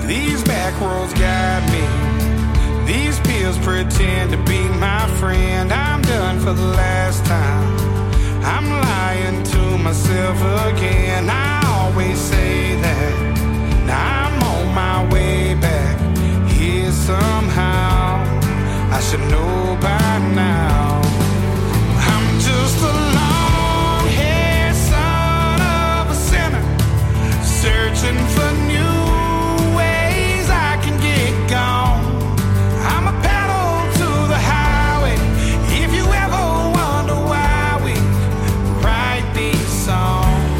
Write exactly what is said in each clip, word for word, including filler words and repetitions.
These back roads guide me. These pills pretend to be my friend. I'm done for the last time. I'm lying to myself again. I always say that. Now I'm on my way back here somehow. I should know by now. I'm just a long-haired son of a sinner, searching for new ways I can get gone. I'm a pedal to the highway. If you ever wonder why we write these songs,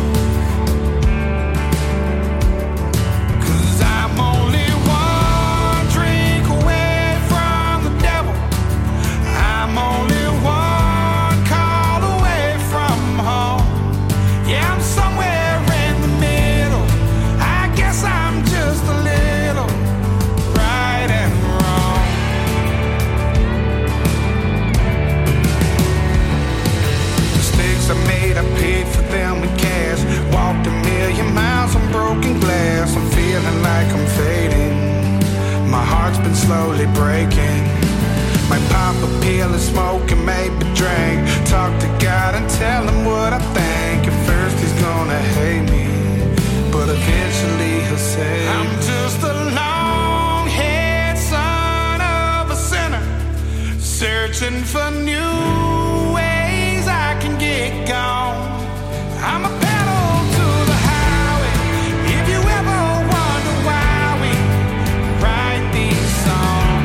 'cause I'm only one drink away from the devil. I'm only one call away from home. Yeah, I'm somewhere in the middle. I guess I'm just a little right and wrong. Mistakes I made, I paid for them with cash. Walked a million miles on broken glass. I'm feeling like I'm fading. My heart's been slowly breaking. Might pop a pill and smoke and maybe drink. Talk to God and tell him what I think. At first he's gonna hate me, but eventually he'll say, I'm just a long-haired son of a sinner, searching for new ways I can get gone. I'm a pedal to the highway. If you ever wonder why we write these songs,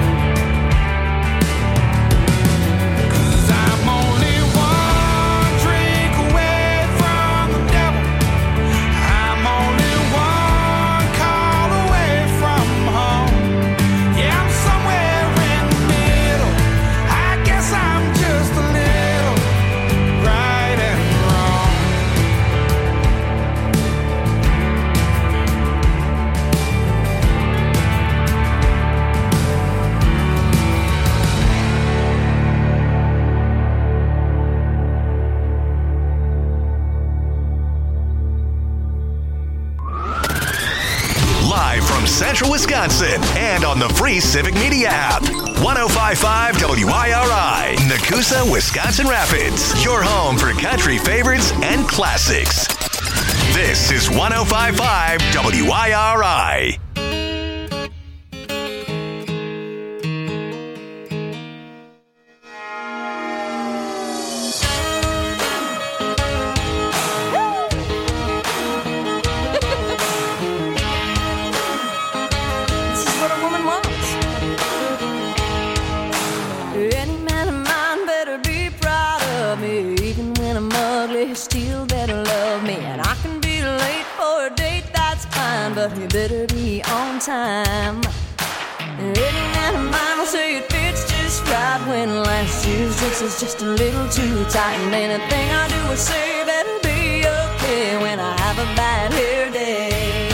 'cause I'm only one drink away from the devil. I'm only one call away from home. Yeah, I'm somewhere in the middle. I guess I'm just a little right and wrong. Live from Central Wisconsin and on the free Civic Media app. one oh five point five W I R I, Nakusa, Wisconsin Rapids. Your home for country favorites and classics. This is one oh five point five W I R I. This is what a woman wants. Any man of mine better be proud of me. Even when I'm ugly, he still better love me. And I can be late for a date, that's fine, but he better be on time. Any man of mine will say it fits just right when last year's dress is just a little too tight. And anything I do or say better be okay when I have a bad hair day.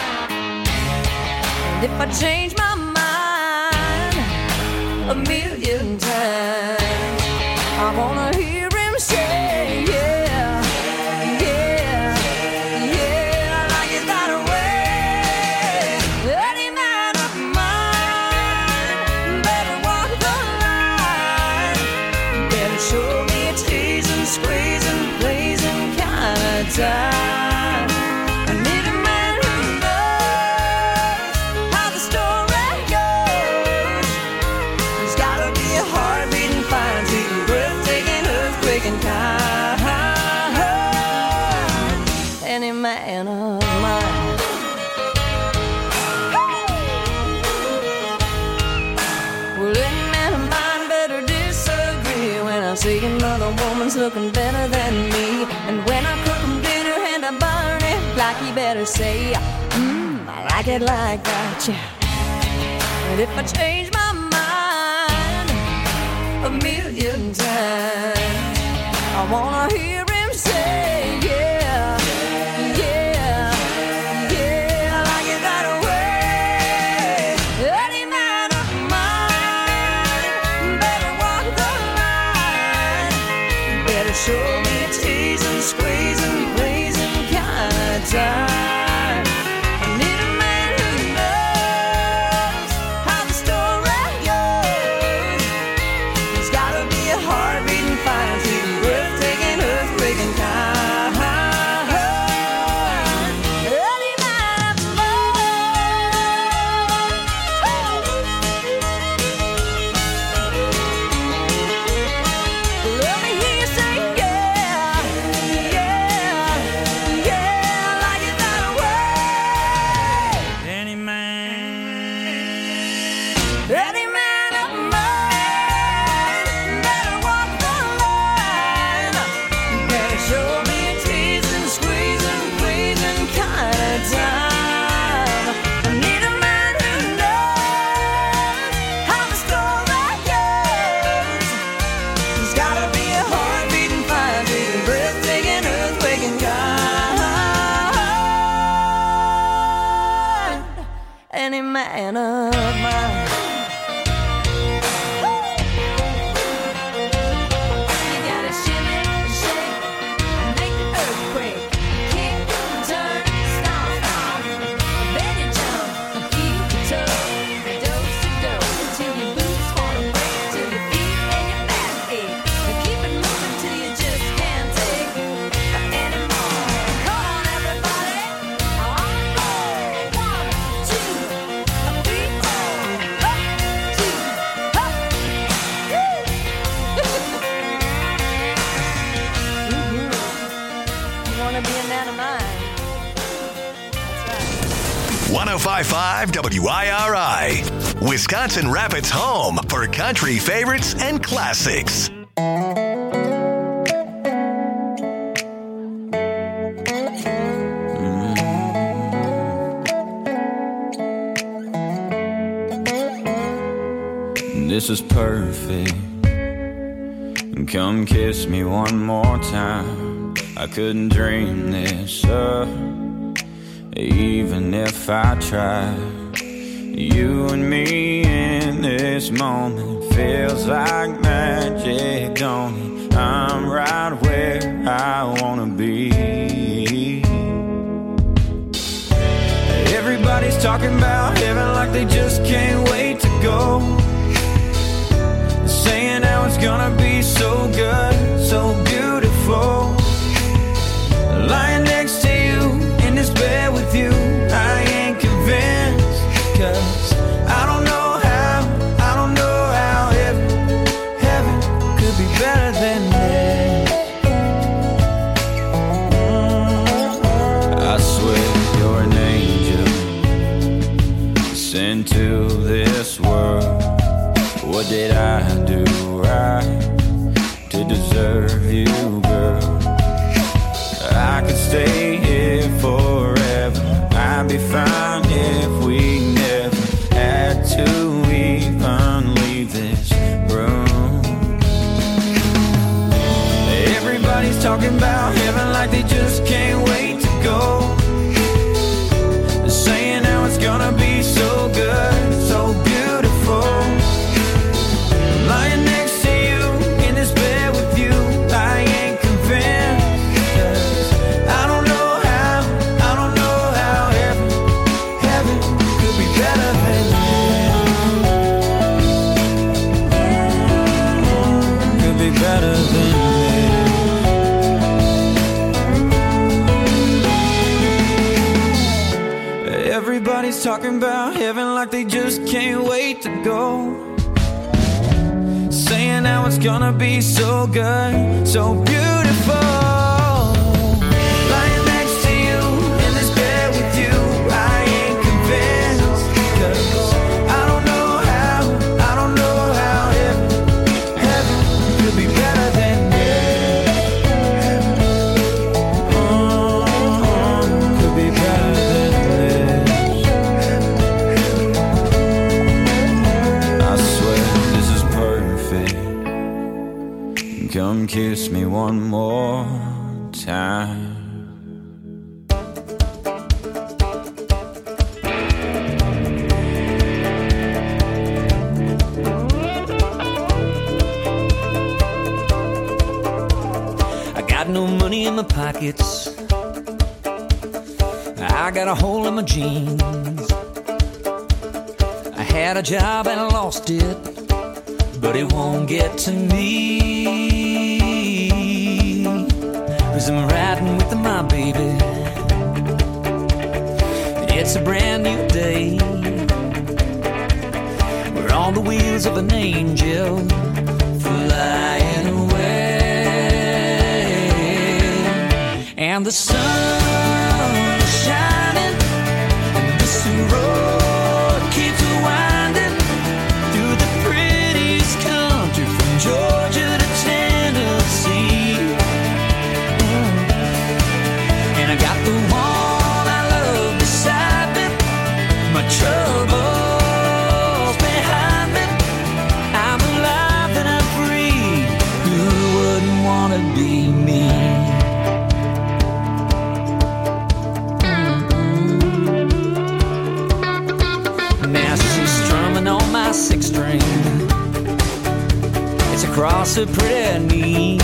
And if I change my mind a million times, I wanna hear him say, yeah, yeah, yeah, I like it that way. Any man of mine better walk the line, better show me a teasing, squeezing, pleasing kind of time. I need a man who knows how the story goes. He's gotta be a heart-beating, fine-tuning, breathtaking, earthquaking kind. Any man of mine. Well, any man of mine better disagree when I see another woman's looking better than me. And when I cook him dinner and I burn it, like he better say, mmm, I like it like that, yeah. And if I change my mind a million times, I wanna hear him say, yeah, yeah, yeah, I like it that way. Any man of mine better walk the line, better show me a teasing, squeezing, pleasing kind of time. I need a man who knows any man of mine. one oh five point five W I R I, Wisconsin Rapids' home for country favorites and classics. This is perfect. Come kiss me one more time. I couldn't dream this up, even if I tried. You and me in this moment feels like magic, don't it? I'm right where I wanna be. Everybody's talking about heaven like they just can't wait to go, saying how it's gonna be so good, so beautiful. Lying next to you in this bed with you, I ain't convinced, 'cause I don't know how, I don't know how heaven, heaven could be better than this. I swear you're an angel sent to this world. What did I do right to deserve you, girl? I could stay here forever. I'd be fine if we never had to even leave this room. Everybody's talking about heaven like they just can't wait to go, saying how it's gonna be so good, so beautiful. Lying next to you in this bed with you, I ain't convinced, 'cause I don't know how, I don't know how heaven, heaven could be better than this. Could be better than this. Everybody's talking about heaven like they just can't wait to go, saying how it's gonna be so good, so beautiful. Lying next to you in this bed with you, I ain't convinced, 'cause I don't know how, I don't know how heaven, heaven could be better than this. Oh, could be better than this. I swear this is perfect. Come kiss me one more time. I got no money in my pockets, I got a hole in my jeans. I had a job and I lost it, but it won't get to me, 'cause I'm riding with my baby. It's a brand new day, we're on the wheels of an angel flying away, and the sun is shining, and this road keeps winding through the prettiest country from Georgia to Tennessee. Mm. And I got the one I love beside me, my troubles behind me. I'm alive and I'm free, who wouldn't wanna be me? across her pretty knees.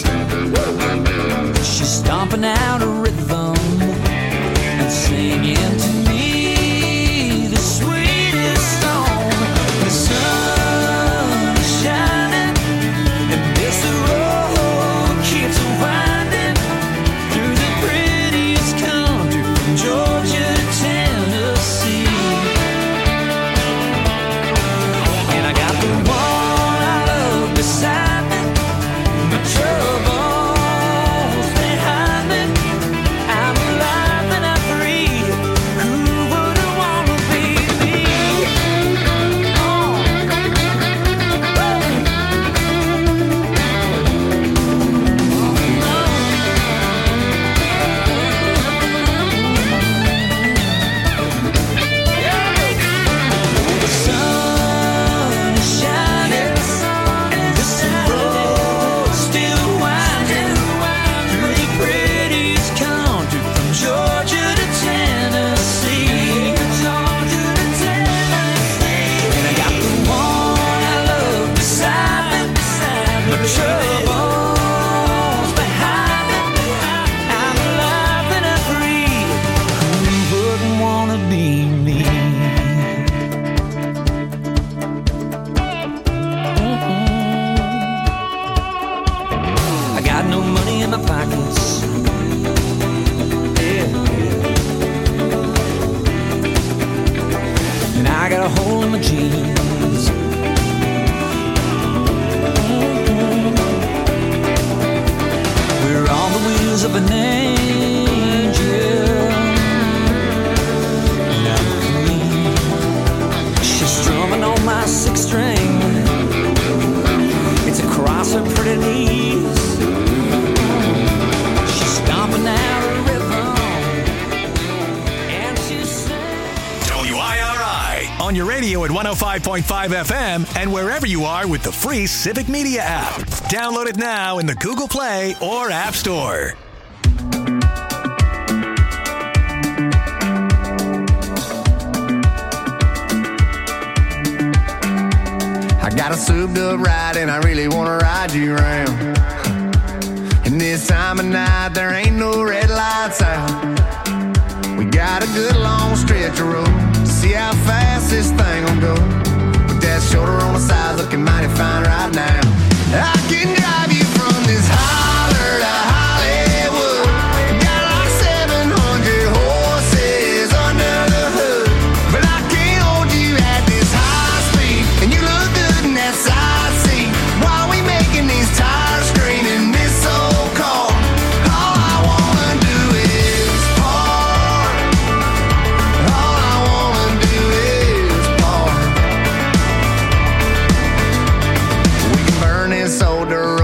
She's stomping out a rhythm and singing to me the sweetest song. The sun is shining and this road keeps winding through the prettiest country from Georgia to Tennessee. And I got the one I love beside me, my troubles behind me. I'm alive and I'm free. Who wouldn't want to be me? Oh. The sun is shining and this road still winding through the prettiest country from Georgia to Tennessee. Georgia to Tennessee. And I got the one I love beside me, my troubles behind me. I'm alive and I'm free. Who wouldn't wanna be me? I got no money in my pockets. Yeah, yeah. And I got a hole in my jeans. We're on the wheels of an angel. And I'm free. She's strumming on my six string. It's across her pretty knees. She's stomping out a rhythm, and she's singing. W I R I on your radio at one oh five point five F M and wherever you are with the free Civic Media app. Download it now in the Google Play or App Store. I got a souped up ride and I really wanna ride you around. And this time of night there ain't no red lights out. We got a good long stretch of road to see how fast this thing will go. With that shoulder on the side looking mighty fine right now. I can drive you from this holler to Hollywood. Got like seven hundred horses under the hood. But I can't hold you at this high speed. And you look good in that side seat. While we making these tires scream in this old car. All I wanna do is park. All I wanna do is park. We can burn this old dirt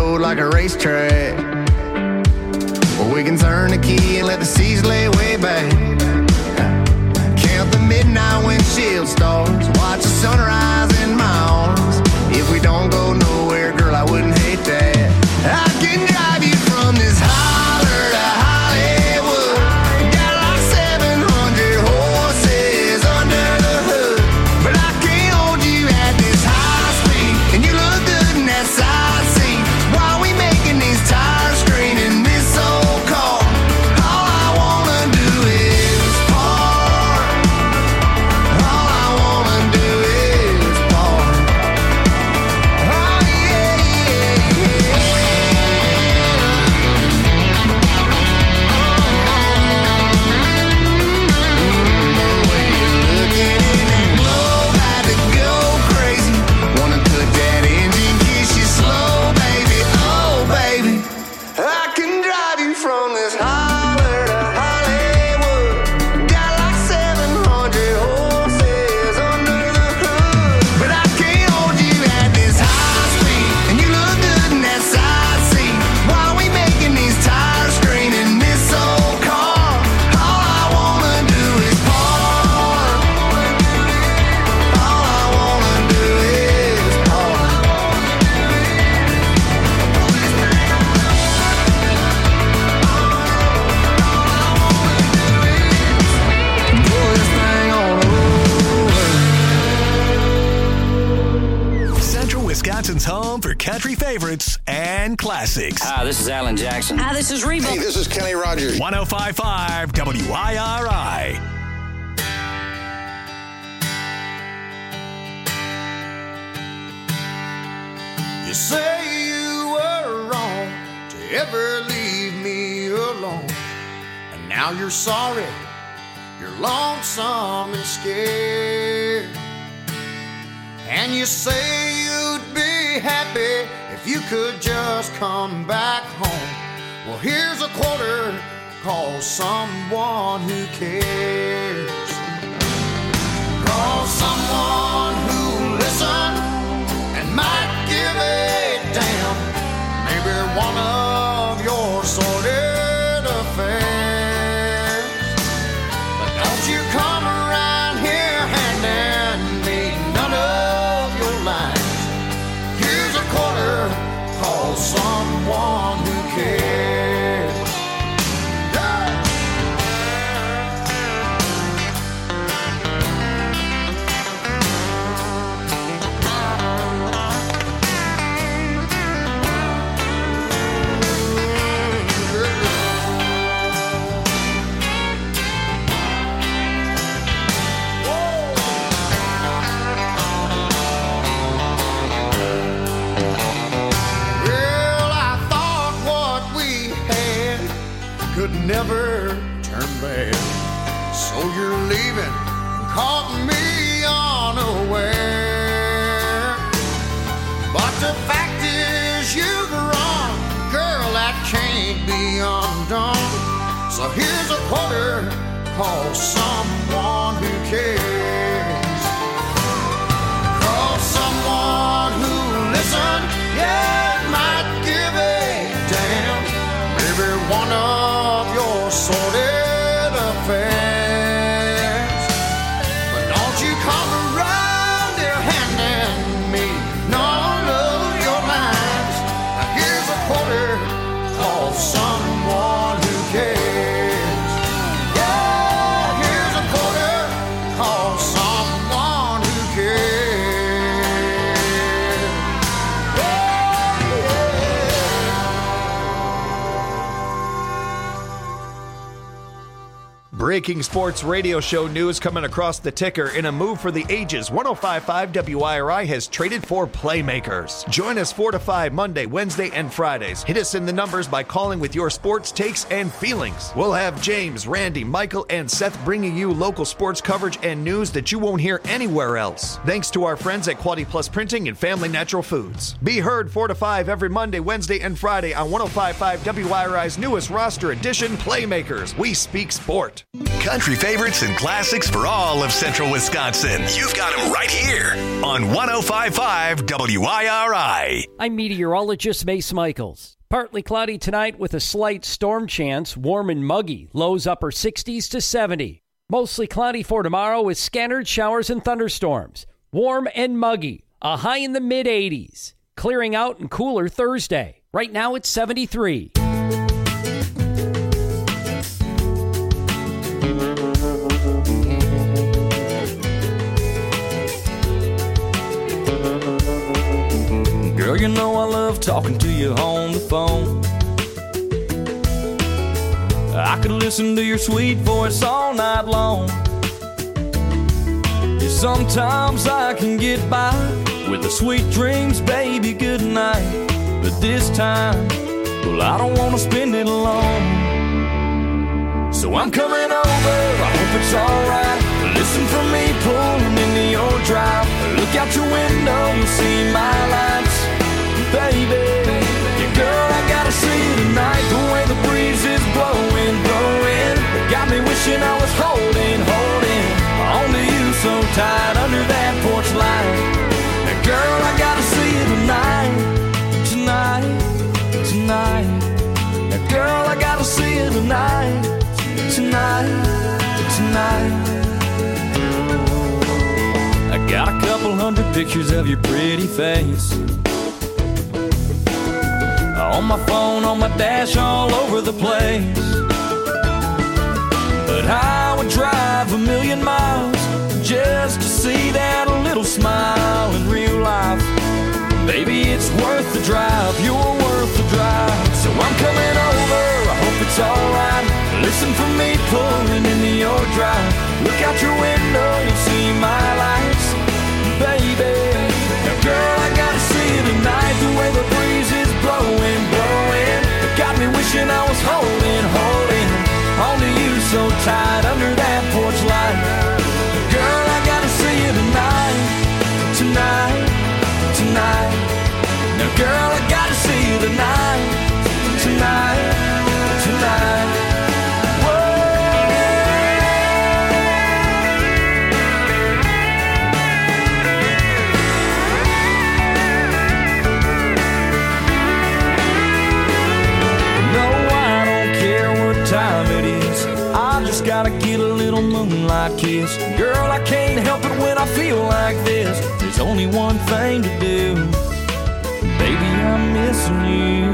country favorites and classics. Hi, this is Alan Jackson. Hi, this is Reba. Hey, this is Kenny Rogers. one oh five point five W I R I. You say you were wrong to ever leave me alone, and now you're sorry, you're lonesome and scared. And you say you'd be happy if you could just come back home. Well, here's a quarter, call someone who cares. Call someone who listens and might give a damn. Maybe one of your sordid affairs. But don't you come around here handing me none of your lines. Here's a quarter, call someone who cares. Yeah. Never turn bad. So you're leaving, caught me unaware. But the fact is you've wrong, girl, that can't be undone. So here's a quarter, call someone who cares. Call someone who listens, yeah, might give a damn. Maybe one of your sordid affairs. But don't you come around here handing me none of your lines. Now here's a quarter, call someone who cares. Yeah, here's a quarter, call someone who cares. Yeah, yeah. Breaking sports radio show news coming across the ticker. In a move for the ages, one oh five point five W I R I has traded for playmakers. Join us four to five Monday, Wednesday, and Fridays. Hit us in the numbers by calling with your sports takes and feelings. We'll have James, Randy, Michael, and Seth bringing you local sports coverage and news that you won't hear anywhere else. Thanks to our friends at Quality Plus Printing and Family Natural Foods. Be heard four to five every Monday, Wednesday, and Friday on one oh five point five W I R I's newest roster edition, Playmakers. We speak sport. Country favorites and classics for all of central Wisconsin. You've got them right here on one oh five point five W I R I. I'm meteorologist Mace Michaels. Partly cloudy tonight with a slight storm chance, warm and muggy, lows upper sixties to seventy. Mostly cloudy for tomorrow with scattered showers and thunderstorms. Warm and muggy, a high in the mid eighties. Clearing out and cooler Thursday. Right now it's seventy-three. Girl, you know I love talking to you on the phone. I could listen to your sweet voice all night long. Yeah, sometimes I can get by with the sweet dreams, baby, good night. But this time, well, I don't want to spend it alone. So I'm coming over, I hope it's alright. Listen for me pulling into your drive. Look out your window, you'll see my lights. Baby, yeah, girl, I gotta see you tonight. The way the breeze is blowing, blowing, got me wishing I was holding, holding on to you so tight under that porch light. Now, girl, I gotta see you tonight, tonight, tonight. Now, girl, I gotta see you tonight, tonight, tonight. I got a couple hundred pictures of your pretty face on my phone, on my dash, all over the place. But I would drive a million miles just to see that little smile in real life. Baby, it's worth the drive, you're worth the drive. So I'm coming over, I hope it's alright. Listen for me pulling into your drive. Look out your window, you'll see my lights, baby. Now girl, I gotta see you tonight. The way the breeze is blowing, blowing, it got me wishing I was holding, holding onto you so tight under that porch light. Girl, I gotta see you tonight, tonight, tonight. Now girl, I gotta see you tonight, tonight, tonight. Time it is, I just gotta get a little moonlight kiss. Girl, I can't help it when I feel like this. There's only one thing to do, baby, I'm missing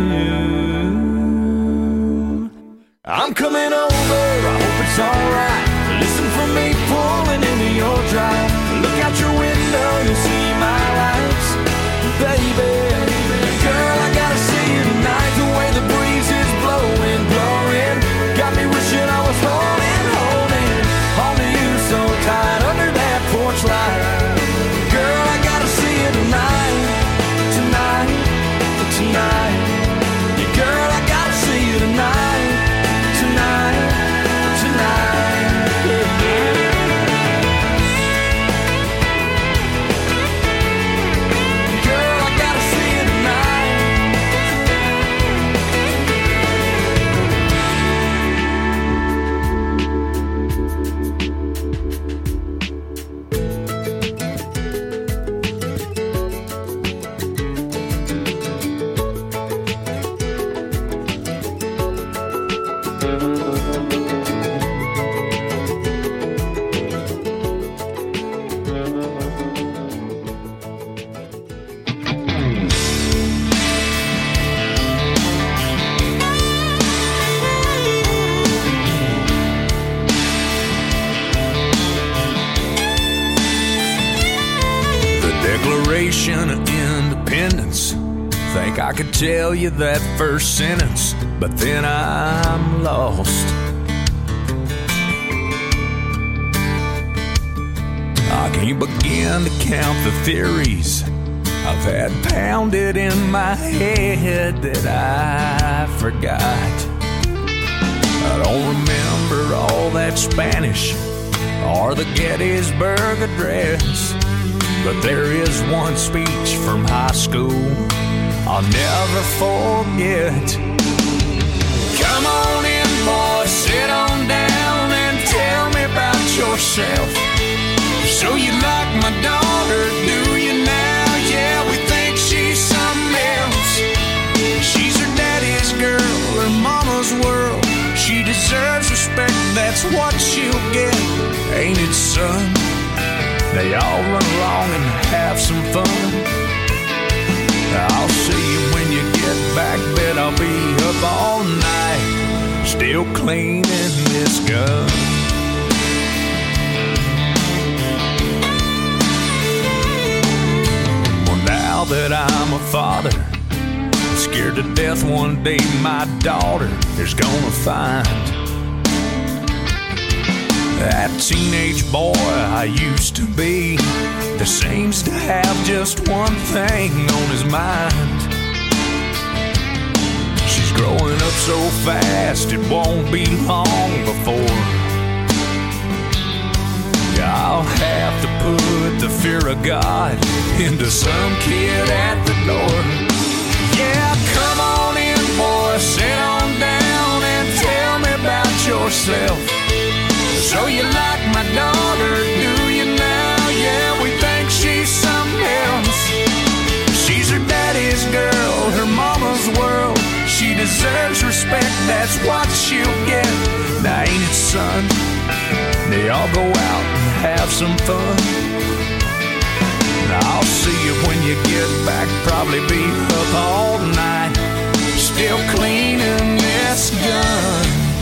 you. I'm coming over, I hope it's alright. Listen for me pulling into your drive. Look out your window, you'll see my lights, baby. Girl, I gotta see you tonight. The way the breeze is blowing, blowing, got me wishing I was holding, holding onto you so tight under that porch light. Girl, I gotta see you tonight, tonight, tonight. Yeah, girl, I gotta see you tonight, tonight, tonight. Yeah, yeah. Girl, I gotta see you tonight. Declaration of Independence. Think I could tell you that first sentence, but then I'm lost. I can't begin to count the theories I've had pounded in my head that I forgot. I don't remember all that Spanish or the Gettysburg Address, but there is one speech from high school I'll never forget. Come on in, boy, sit on down and tell me about yourself. So you like my daughter, do you now? Yeah, we think she's something else. She's her daddy's girl, her mama's world. She deserves respect, that's what she'll get, ain't it, son? They all run along and have some fun. I'll see you when you get back, bet I'll be up all night, still cleaning this gun. Well, now that I'm a father, I'm scared to death one day my daughter is gonna find that teenage boy I used to be that seems to have just one thing on his mind. She's growing up so fast it won't be long before I'll have to put the fear of God into some kid at the door. Yeah, come on in, boy, sit on down and tell me about yourself. So you like my daughter, do you now? Yeah, we think she's something else. She's her daddy's girl, her mama's world. She deserves respect, that's what she'll get. Now ain't it, son? They all go out and have some fun. Now I'll see you when you get back, probably be up all night, still cleaning this gun.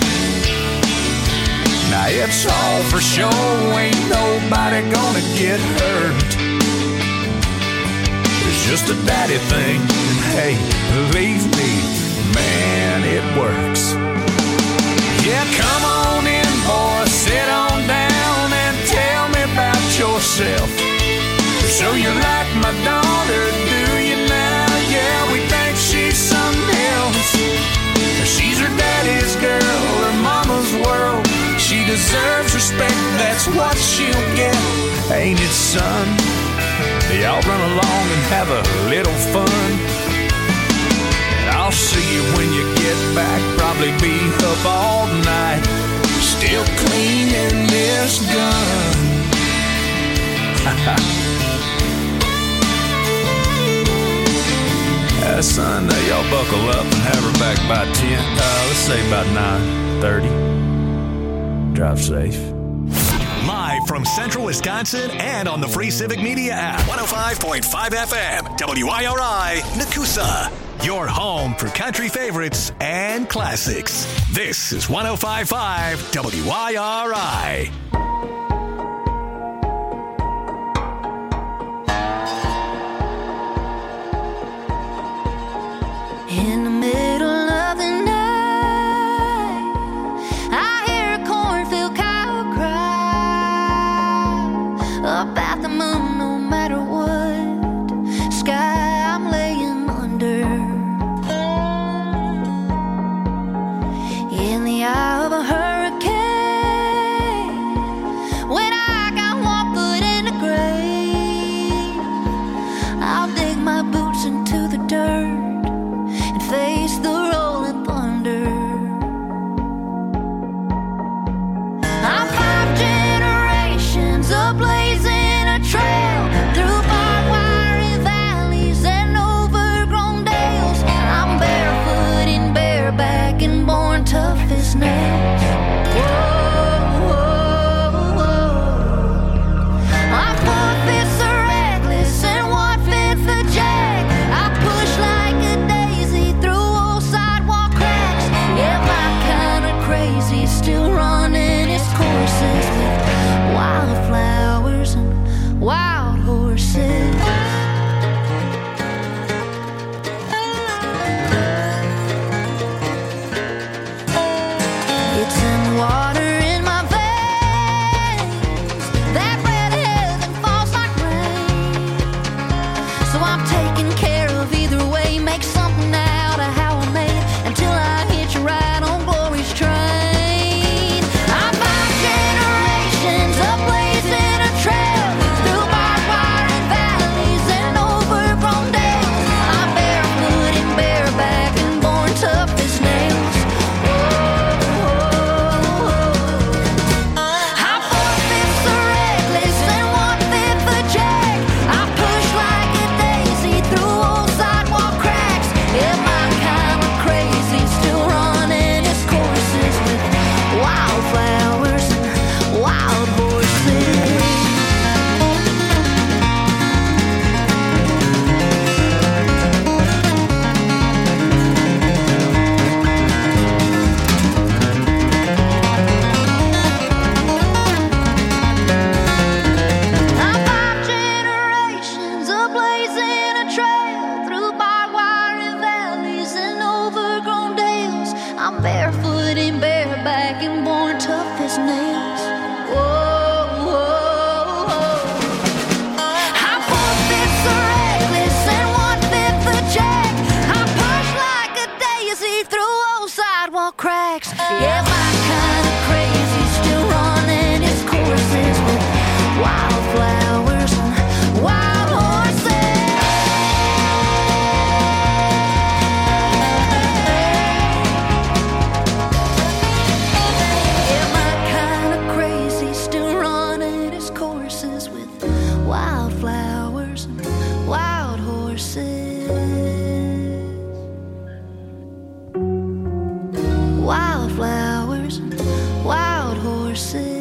Now it's all for show, ain't nobody gonna get hurt. There's just a daddy thing. And hey, believe me, man, it works. Yeah, come on in, boy, sit on down and tell me about yourself. So you like my daughter, do you now? Yeah, we think she's something else. She's her daddy's girl, her mama's world. She deserves respect, that's what she'll get. Ain't it, son? Y'all run along and have a little fun. And I'll see you when you get back. Probably be up all night, still cleaning this gun. uh, son, uh, y'all buckle up and have her back by ten. Uh, let's say about nine thirty. Drive safe. Live from Central Wisconsin and on the free Civic Media app. one oh five point five F M, W I R I, Nakusa. Your home for country favorites and classics. This is one oh five point five W I R I. In the middle of the night, I hear a cornfield cow cry about the moon, no matter what sky I'm laying under. In the eye of a hurricane, when I got one foot in the grave, I'll dig my boots into the dirt, face the rolling thunder. I'm five generations of blazing a trail through barbed wire valleys and overgrown dales. I'm barefoot and bareback and born tough as nails. Whoa, whoa, whoa. I'm four fifths a reckless and one fifth a jack. I push like a daisy through old sidewalk cracks. Yeah, my kind of crazy, still running its courses with wildflowers and wild horses. It's in the water in my veins, that red heaven falls like rain. So I'm taking care of either way, make something out of how I made it until I hit you right on glory's train. I'm five generations of blazing a trail through barbed wire and valleys and overgrown dales. I'm barefoot and bareback and born tough as nails. I'm four fifths a reckless and one fifth a jack. I push like a daisy through old sidewalk cracks. Yeah, my kind of crazy, still running its courses with wildflowers and wild horses. I'm five generations of blazing a trail through barbed wire and valleys and overgrown dales. I'm barefoot and bareback and born tough as nails. Whoa, whoa, whoa. I'm four fifths a reckless and one fifth a jack. I push like a daisy through old sidewalk cracks. Yeah, my kind of crazy, still running its courses with wildflowers and wild horses. Yeah, my kind of crazy, still running its courses with wildflowers and wild horses. Wildflowers and wild horses.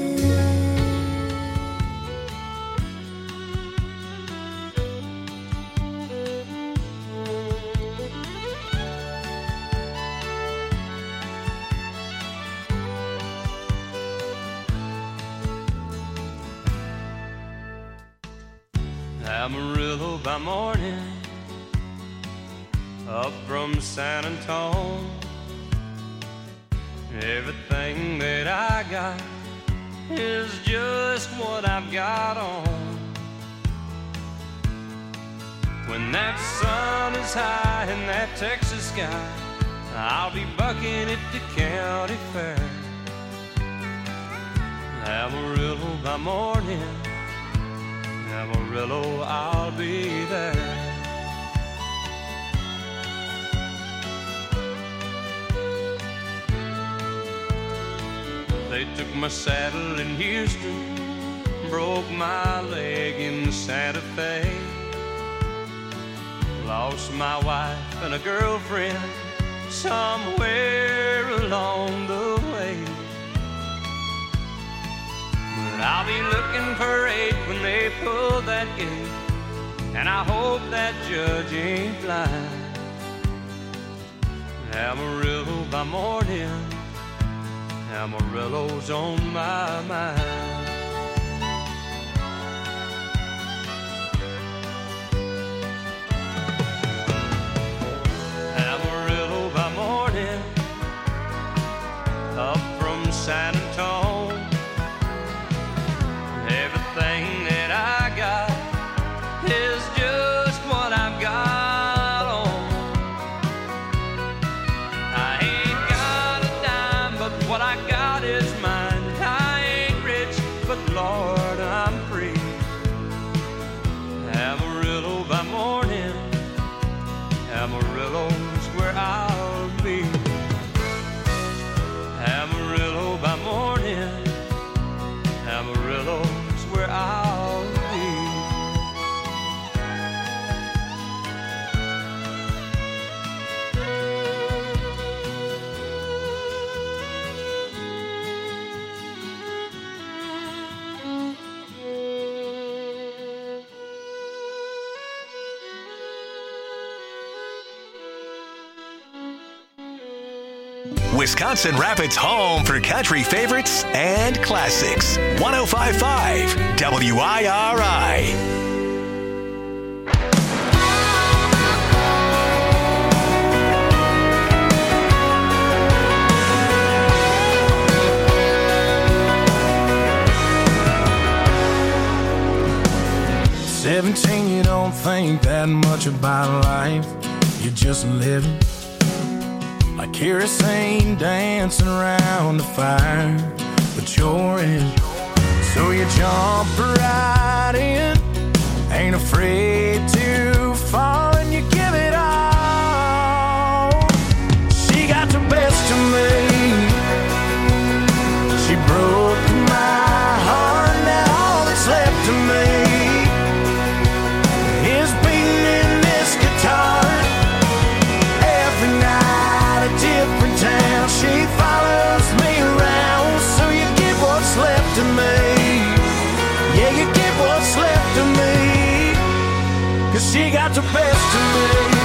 Amarillo by morning, up from San Antonio. Everything that I got is just what I've got on. When that sun is high in that Texas sky, I'll be bucking at the county fair. Amarillo by morning, Amarillo, I'll be there. They took my saddle in Houston, broke my leg in Santa Fe. Lost my wife and a girlfriend somewhere along the way. But I'll be looking for eight when they pull that gate, and I hope that judge ain't blind. Amarillo by morning, Amarillo's on my mind. Amarillo by morning, up from San Antonio. Everything that I got is just what I've got on. I ain't got a dime, but what I got is mine. I ain't rich, but Lord, I'm free. Amarillo by morning, Amarillo's where I'll be. Amarillo by morning, Amarillo's where I'll be. Wisconsin Rapids' home for country favorites and classics. one oh five point five W I R I. Seventeen, you don't think that much about life. You're just living like kerosene dancing around the fire, but you're in. So you jump right in, ain't afraid to fall, and you give it all. She got the best of me. She broke my heart, now all that's left of me is beating in this guitar. Every night a different town, she follows me around. So you get what's left of me. Yeah, you get what's left of me, 'cause she got the best of me.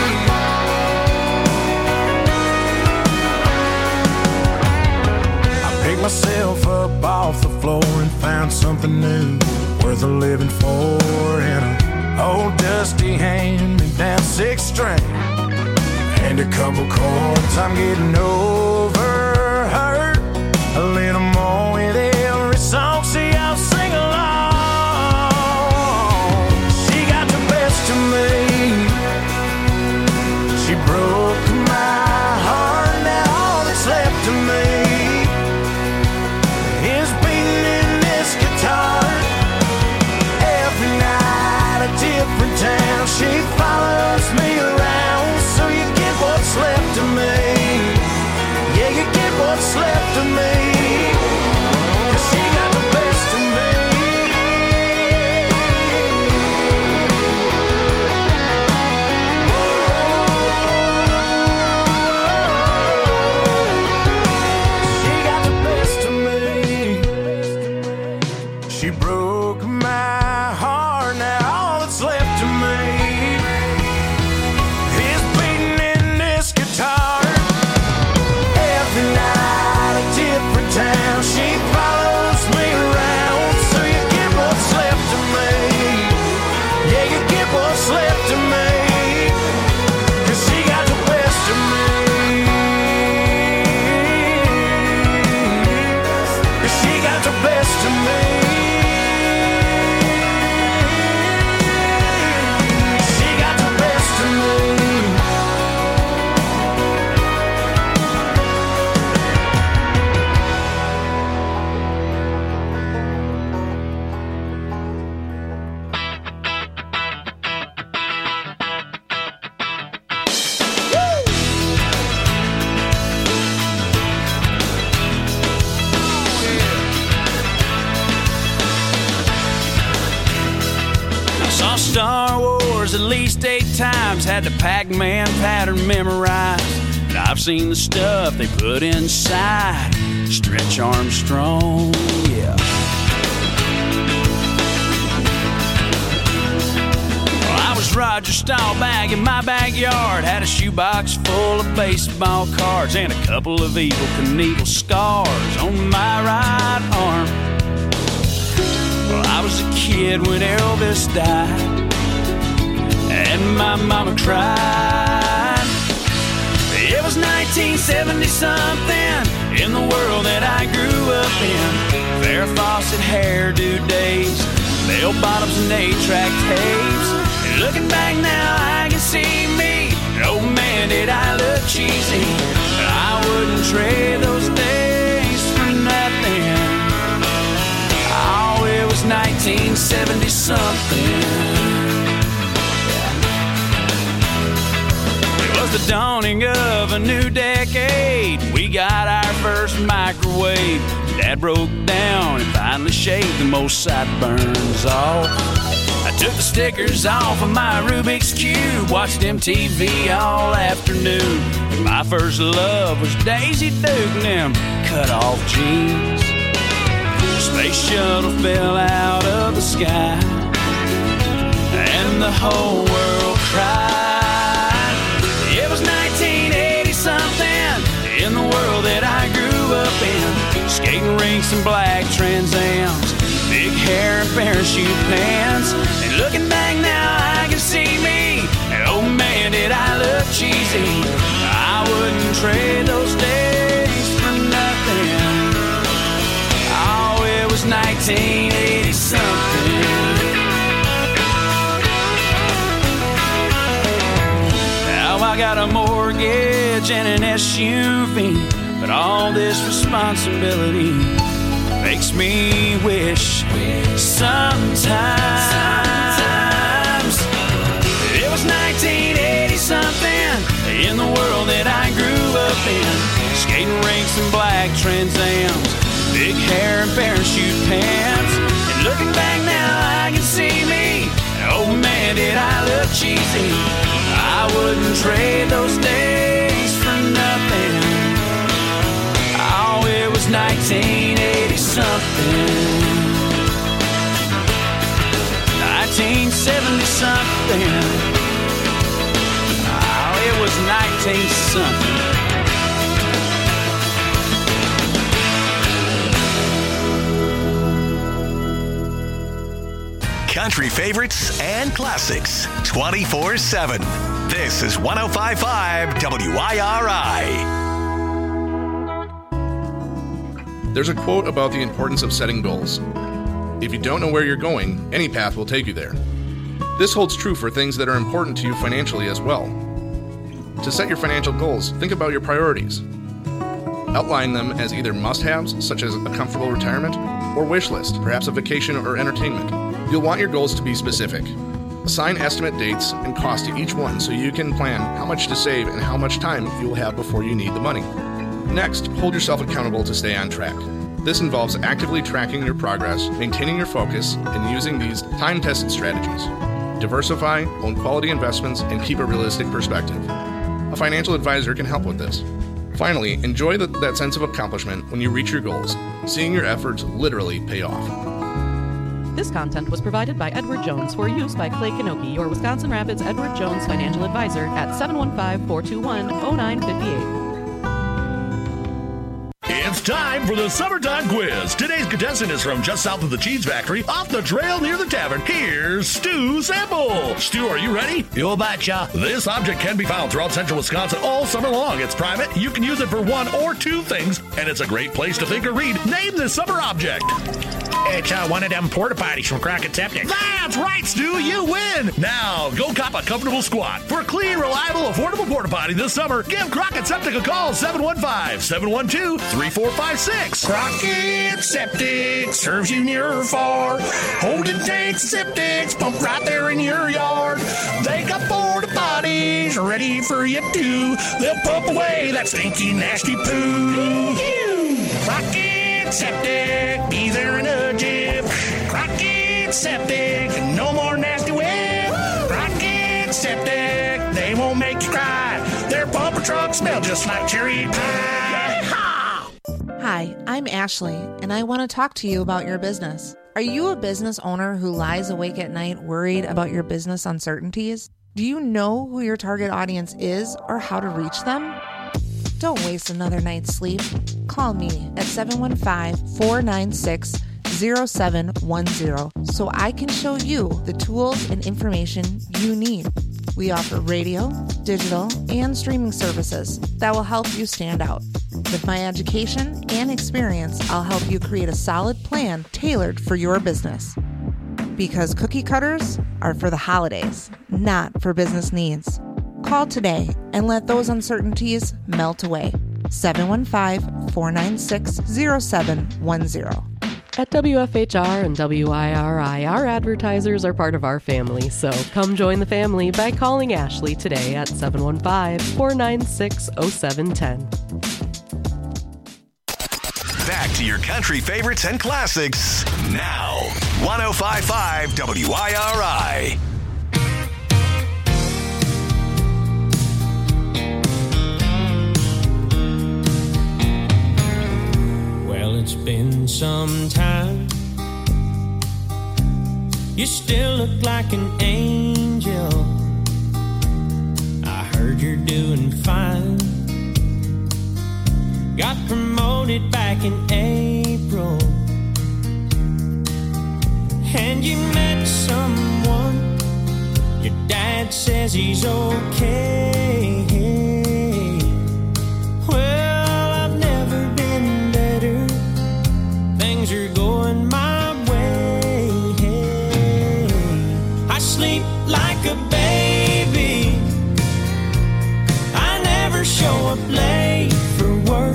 I picked myself up off the floor and found something new, worth a living for, and an old dusty hand-me-down six string and a couple chords. I'm getting over her a little more with every song. See, I'll sing along. She got the best of me. She broke my heart, now all that's left of me is beating in this guitar. Every night a different town, she follows me around. So you get what's left of me. Yeah, you get what's left of me, 'cause she got the best of me. She got the best of me. She broke my heart, now all that's left of me Watched Star Wars at least eight times, had the Pac-Man pattern memorized. And I've seen the stuff they put inside Stretch Armstrong, yeah. Well, I was Roger Staubach in my backyard, had a shoebox full of baseball cards and a couple of Evel Knievel scars on my right arm. Well, I was a kid when Elvis died, and my mama cried. It was nineteen seventy-something in the world that I grew up in. Farrah Fawcett hairdo days, bell bottoms and eight-track tapes. And looking back now, I can see me. Oh man, did I look cheesy. But I wouldn't trade those days for nothing. Oh, it was nineteen seventy-something. The dawning of a new decade, we got our first microwave. Dad broke down and finally shaved the most sideburns off. I took the stickers off of my Rubik's Cube, watched M T V all afternoon. My first love was Daisy Duke and them cut-off jeans. The space shuttle fell out of the sky, and the whole world cried. It was nineteen eighty-something in the world that I grew up in. Skating rinks and black Trans Ams, big hair and parachute pants. And looking back now, I can see me. And oh man, did I look cheesy. I wouldn't trade those days for nothing. Oh, it was nineteen eighty-something. I got a mortgage and an S U V, but all this responsibility makes me wish sometimes it was nineteen eighty-something in the world that I grew up in. Skating rinks and black Trans Ams, big hair and parachute pants. And looking back now, I can see me. Oh man, did I look cheesy. I wouldn't trade those days for nothing. Oh, it was nineteen eighty-something. nineteen seventy-something. Oh, it was nineteen-something. Country favorites and classics twenty-four seven. This is one oh five point five W I R I. There's a quote about the importance of setting goals. If you don't know where you're going, any path will take you there. This holds true for things that are important to you financially as well. To set your financial goals, think about your priorities. Outline them as either must-haves, such as a comfortable retirement, or wish list, perhaps a vacation or entertainment. You'll want your goals to be specific. Assign estimate dates and cost to each one so you can plan how much to save and how much time you'll have before you need the money. Next, hold yourself accountable to stay on track. This involves actively tracking your progress, maintaining your focus, and using these time-tested strategies. Diversify, own quality investments, and keep a realistic perspective. A financial advisor can help with this. Finally, enjoy the, that sense of accomplishment when you reach your goals, seeing your efforts literally pay off. This content was provided by Edward Jones for use by Clay Kanoki, your Wisconsin Rapids Edward Jones financial advisor at seven one five, four two one, oh nine five eight. It's time for the Summertime Quiz. Today's contestant is from just south of the cheese factory, off the trail near the tavern. Here's Stu Sample. Stu, are you ready? You betcha. This object can be found throughout central Wisconsin all summer long. It's private. You can use it for one or two things, and it's a great place to think or read. Name this summer object. It's uh, one of them porta potties from Crockett Septic. That's right, Stu. You win. Now, go cop a comfortable squat. For a clean, reliable, affordable porta potty this summer, give Crockett Septic a call. seven one five, seven one two, three four five six. Crockett Septic serves you near or far. Holding tanks, septics, pump right there in your yard. They got porta potties ready for you too. They'll pump away that stinky, nasty poo. Crockett Septic, be there in a jiff. Crockett Septic, no more nasty ways. Tank Septic, they won't make you cry. Their bumper trucks smell just like cherry pie. Hi, I'm Ashley, and I want to talk to you about your business. Are you a business owner who lies awake at night worried about your business uncertainties? Do you know who your target audience is or how to reach them? Don't waste another night's sleep. Call me at seven one five, four nine six, zero seven one zero so I can show you the tools and information you need. We offer radio, digital, and streaming services that will help you stand out. With my education and experience, I'll help you create a solid plan tailored for your business. Because cookie cutters are for the holidays, not for business needs. Call today and let those uncertainties melt away. seven one five, four nine six, zero seven one zero. At W F H R and W I R I, our advertisers are part of our family, so come join the family by calling Ashley today at seven one five, four nine six, zero seven one zero. Back to your country favorites and classics now. one oh five point five W I R I. Well, it's been some time. You still look like an angel. I heard you're doing fine. Got promoted back in April. And you met someone. Your dad says he's okay. Well, I've never been better. Things are going my way. I sleep like a baby. I never show up late for work.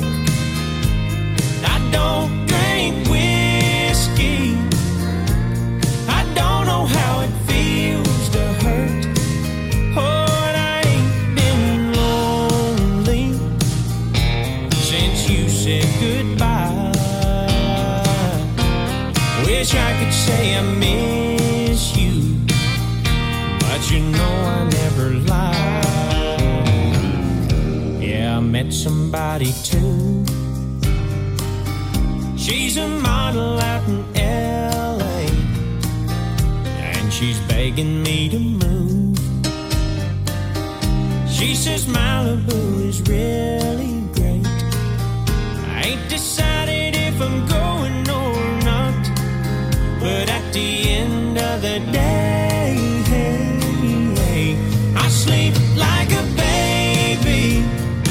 I don't drink whiskey. I don't know how it feels to hurt. Oh, and I ain't been lonely since you said goodbye. Wish I could say I miss you, but you know I never lie. Yeah, I met somebody too. She's a model out in L A, and she's begging me to move. She says Malibu is really great. I ain't decided if I'm going or not, but at the end of the day, I sleep like a baby.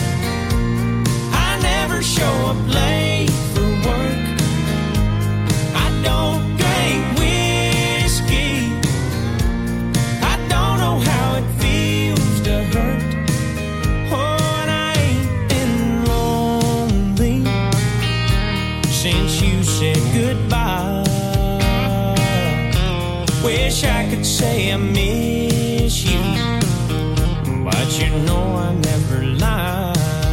I never show up late for work. I don't drink whiskey. I don't know how it feels to hurt. Oh, and I ain't been lonely since you said goodbye. Wish I could say I miss you, but you know I never lie.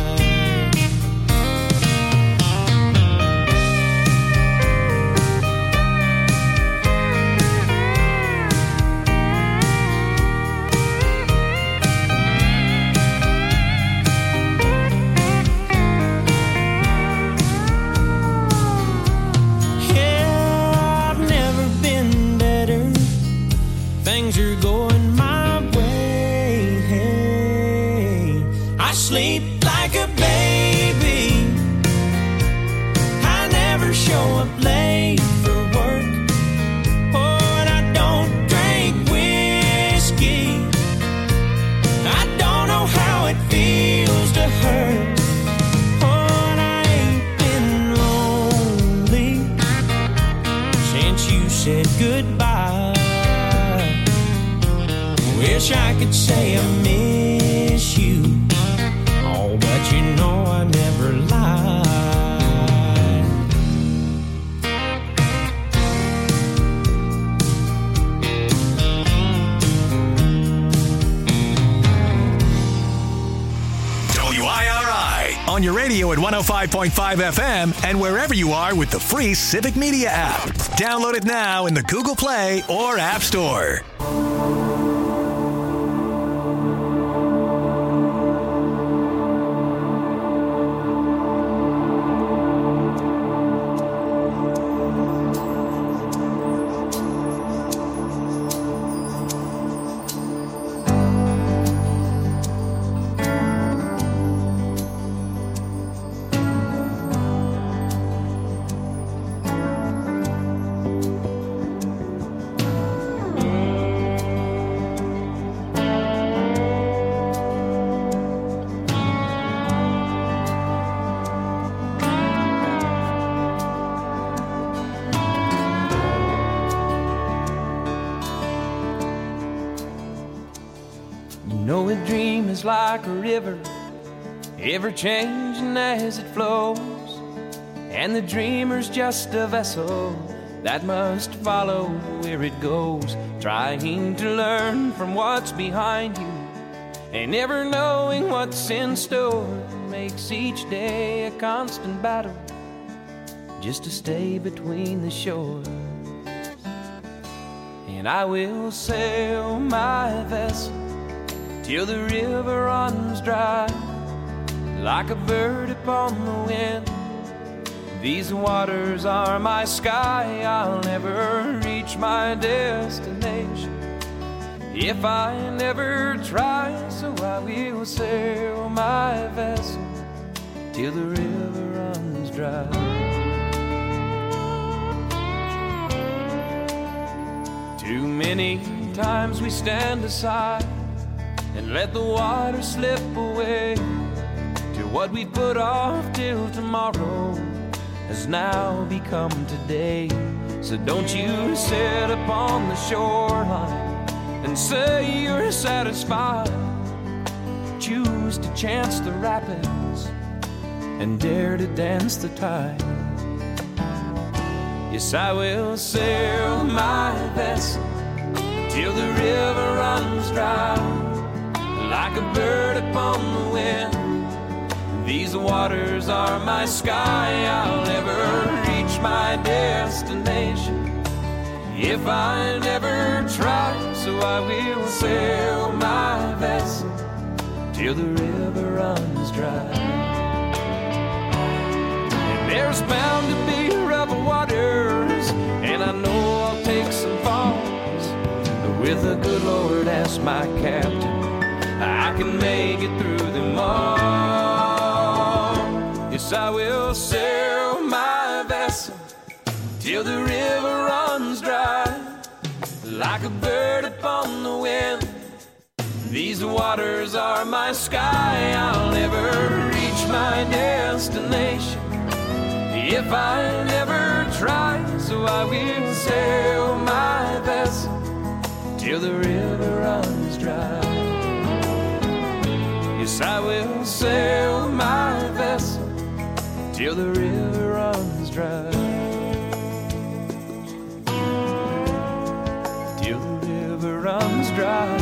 Things are going my way. I sleep like a baby. I never show up late for work. Oh, and I don't drink whiskey. I don't know how it feels to hurt. Oh, and I ain't been lonely since you said goodbye. Wish I could say I miss you. Oh, but you know I never lie. W I R I on your radio at one oh five point five F M and wherever you are with the free Civic Media app. Download it now in the Google Play or App Store. You know a dream is like a river, ever changing as it flows, and the dreamer's just a vessel that must follow where it goes, trying to learn from what's behind you and never knowing what's in store makes each day a constant battle just to stay between the shore. And I will sail my vessel till the river runs dry, like a bird upon the wind. These waters are my sky, I'll never reach my destination if I never try, so I will sail my vessel till the river runs dry. Too many times we stand aside and let the water slip away to what we put off till tomorrow has now become today. So don't you sit upon the shoreline and say you're satisfied. Choose to chance the rapids and dare to dance the tide. Yes, I will sail my vessel till the river runs dry, like a bird upon the wind. These waters are my sky, I'll never reach my destination if I never try, so I will sail my vessel till the river runs dry. And there's bound to be rough waters, and I know I'll take some falls, but with the good Lord as my captain, I can make it through them all. Yes, I will sail my vessel till the river runs dry, like a bird upon the wind. These waters are my sky, I'll never reach my destination if I never try, so I will sail my vessel till the river runs dry. Yes, I will sail my vessel till the river runs dry. Till the river runs dry.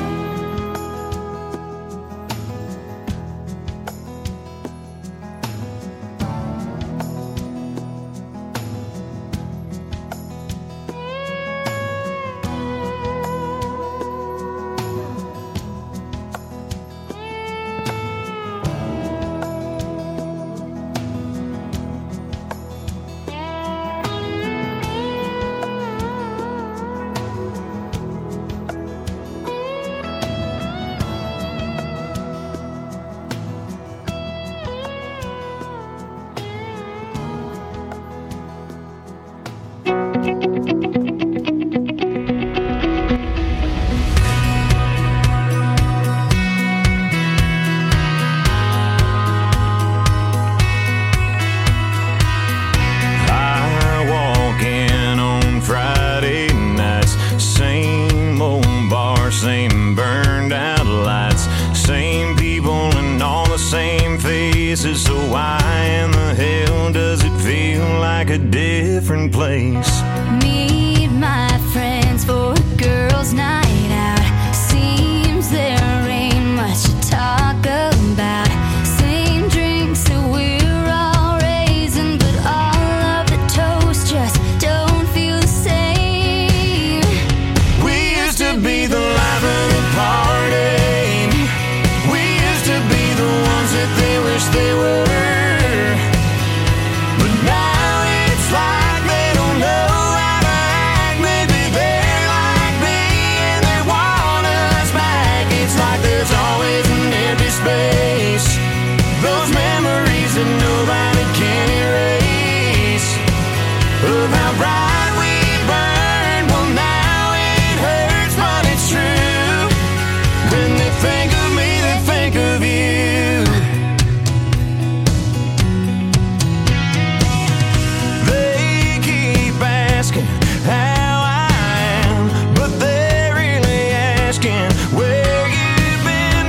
So why in the hell does it feel like a different place? Meet my friends for a girls' night out. Seems there ain't much to talk about. Same drinks that we're all raising, but all of the toast just don't feel the same. We used to be the life of the party. We used to be the ones that they wish they were. But now it's like they don't know how to act. Maybe they're like me and they want us back. It's like there's always an empty space, those memories that nobody can erase, of how bright we burned. Well, now it hurts, but it's true. When they think of me, they think of you. How I am, but they're really asking where you've been,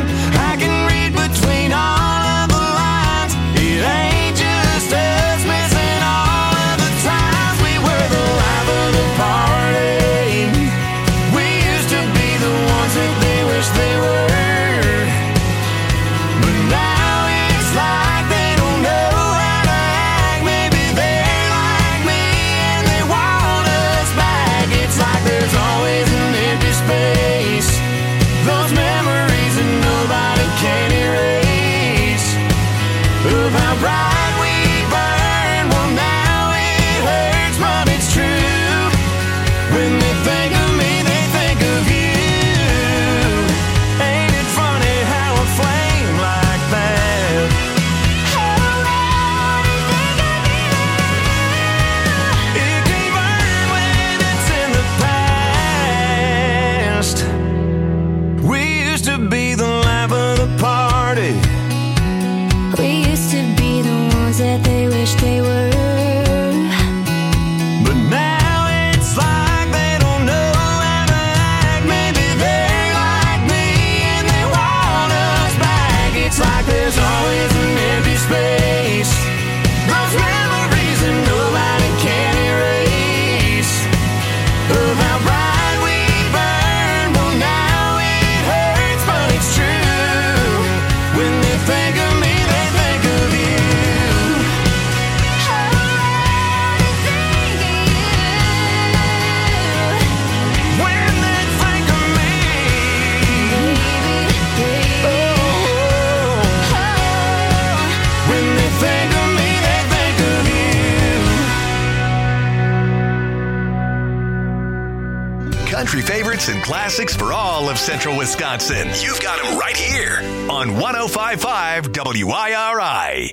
used to be the life of the party. We used to be the ones that they wish they were. But now it's like they don't know how to act. Maybe they like me and they want us back. It's like there's always an empty space. Those memories that nobody can erase. Of how bright we burned, well now it hurts, but it's true. When they think of me, they think of you. When they think of me, oh, when they think of me, they think of you. Country favorites and classics for all of Central Wisconsin. You've got them right here on one oh five point five W I R I.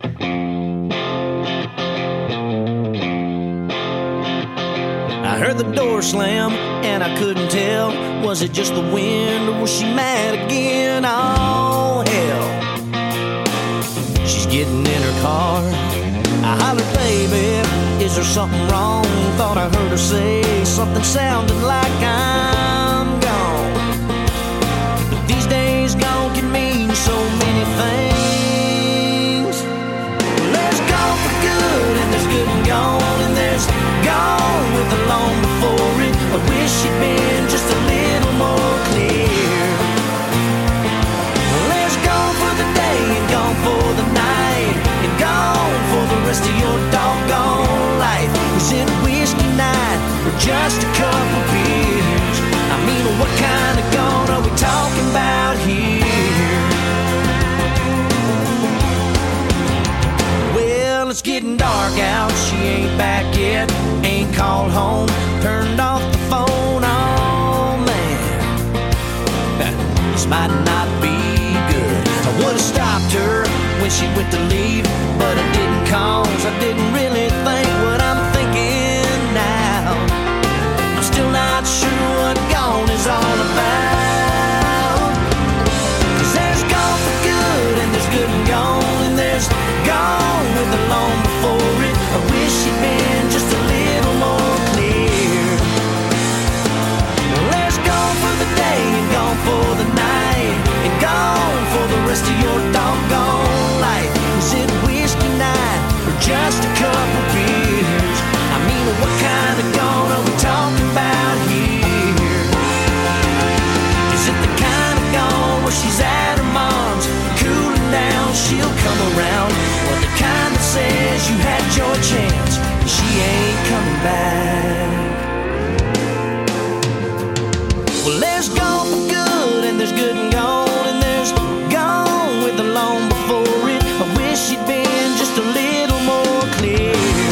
I heard the door slam and I couldn't tell. Was it just the wind or was she mad again? Oh, hell. She's getting in her car. I hollered, baby, is there something wrong? Thought I heard her say something sounding like I'm gone. But these days gone can mean so many things. There's gone for good and there's good and gone, and there's gone with the long before it. I wish she'd been just a little more clear. There's gone for the day and gone for the night, and gone for the rest of your doggone life. Is it a whiskey night or just a couple beers? I mean, what kind of gone are we talking about here? Well, it's getting dark out, she ain't back yet. Ain't called home, turned off the phone, oh man. This might not be good. I would've stopped her when she went to leave, but I didn't cause I didn't really think what I'm thinking now. I'm still not sure what gone is all about. Cause there's gone for good and there's good and gone, and there's gone with the long before it. I wish she'd been just a little more clear. Well, there's gone for the day and gone for the night, and gone for the rest of your doggone life. Is it whiskey night or just a couple beers? I mean, what kind of gone are we talking about here? Is it the kind of gone where she's at her mom's, cooling down, she'll come around? Or the kind that says you had your chance and she ain't coming back? Well, there's gone for good and there's good and gone, and there's gone with the long before it. I wish she'd been just a little more clear.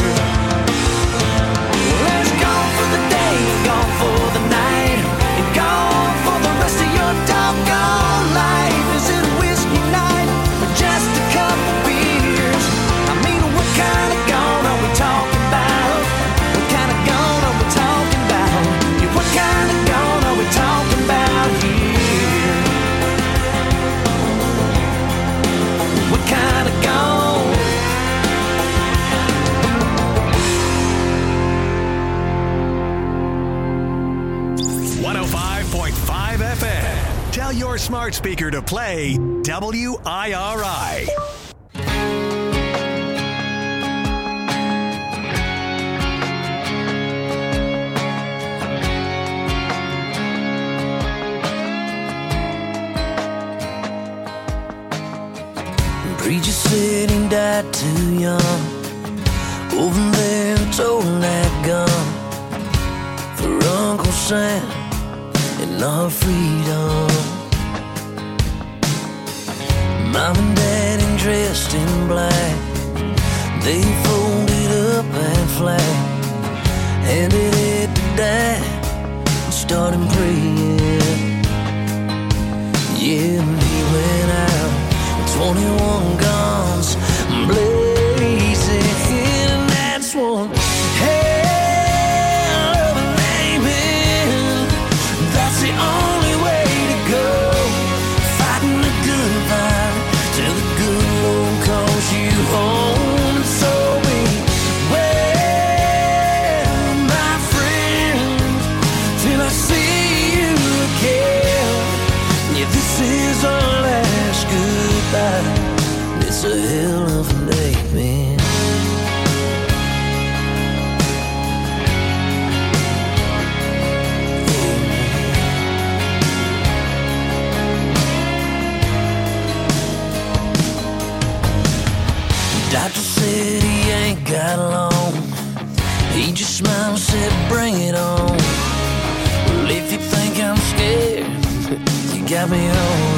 Well, there's gone for the day and gone for the night, and gone for the rest of your doggone life. Is it a whiskey night or just a couple beers? I mean, what kind of gone are we talking about? What kind of gone are we talking about? Yeah, what kind of gone are we talking about here? What kind of gone? one oh five point five F M. Tell your smart speaker to play W I R I. Preacher said he died too young. Over there told that gun for Uncle Sam and our freedom. Mom and Daddy dressed in black, they folded up that flag, handed it to Dad and started praying. Yeah, and he went out, twenty-one guns blazing, and that's one hell of an amen. That's the only way to go. smile said, bring it on. Well, if you think I'm scared, you got me on.